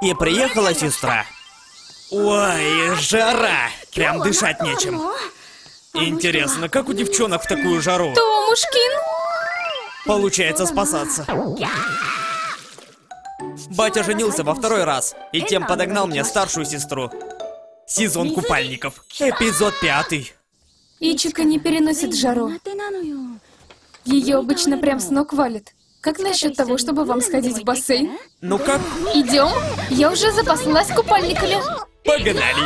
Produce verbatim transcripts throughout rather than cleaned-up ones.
И приехала сестра. Ой, жара! Прям дышать нечем. Интересно, как у девчонок в такую жару? Томушкин! Получается спасаться. Батя женился во второй раз, и тем подогнал мне старшую сестру. Сезон купальников. Эпизод пятый. Ичика не переносит жару. Ее обычно прям с ног валит. Как насчет того, чтобы вам сходить в бассейн? Ну как? Идем? Я уже запаслась купальниками. Погнали!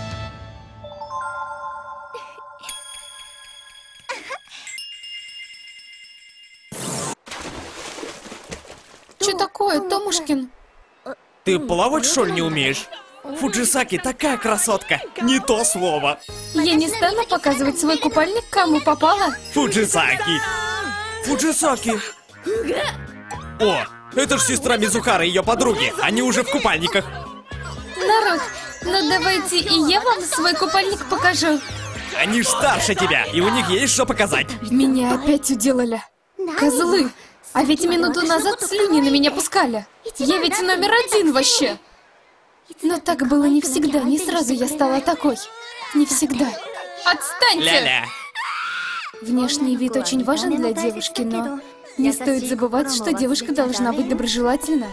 Что такое, Томушкин? Ты плавать, что ли, не умеешь? Фуджисаки такая красотка, не то слово. Я не стану показывать свой купальник, кому попало. Фуджисаки. Фуджисаки. О, это ж сестра Мизухары и ее подруги. Они уже в купальниках. Народ, ну давайте и я вам свой купальник покажу. Они ж старше тебя, и у них есть что показать. Меня опять уделали. Козлы. А ведь минуту назад слюни на меня пускали. Я ведь номер один вообще. Но так было не всегда, не сразу я стала такой. Не всегда. Отстаньте! Ля-ля. Внешний вид очень важен для девушки, но не стоит забывать, что девушка должна быть доброжелательна.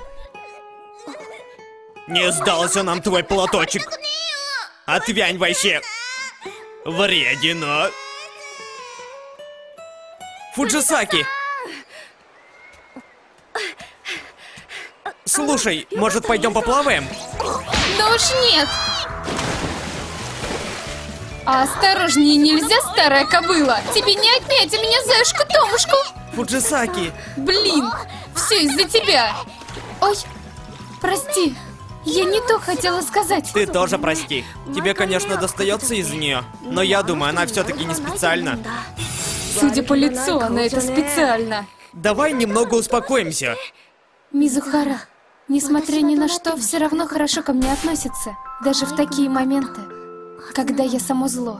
Не сдался нам твой платочек. Отвянь вообще. Вредина. Фуджисаки. Слушай, может, пойдем поплаваем? Да уж нет! А осторожнее нельзя, старая кобыла! Тебе не отнять у меня заюшку Томушку! Фуджисаки. Блин, все из-за тебя! Ой, прости, я не то хотела сказать. Ты тоже прости. Тебе, конечно, достается из нее, но я думаю, она все-таки не специально. Судя по лицу, она это специально. Давай немного успокоимся. Мизухара, несмотря ни на что, все равно хорошо ко мне относится. Даже в такие моменты, когда я само зло.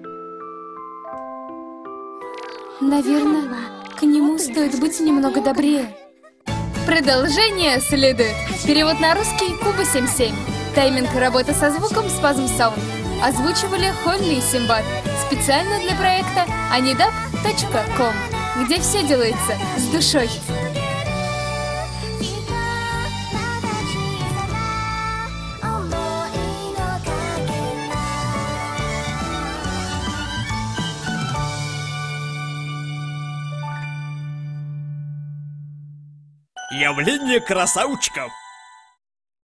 Наверное, к нему стоит быть немного добрее. Продолжение следует. Перевод на русский Куба семь семь. Тайминг работы со звуком Spasm Sound. Озвучивали Холли и Симбад. Специально для проекта анидап точка ком, где все делается с душой. Явление красавчиков.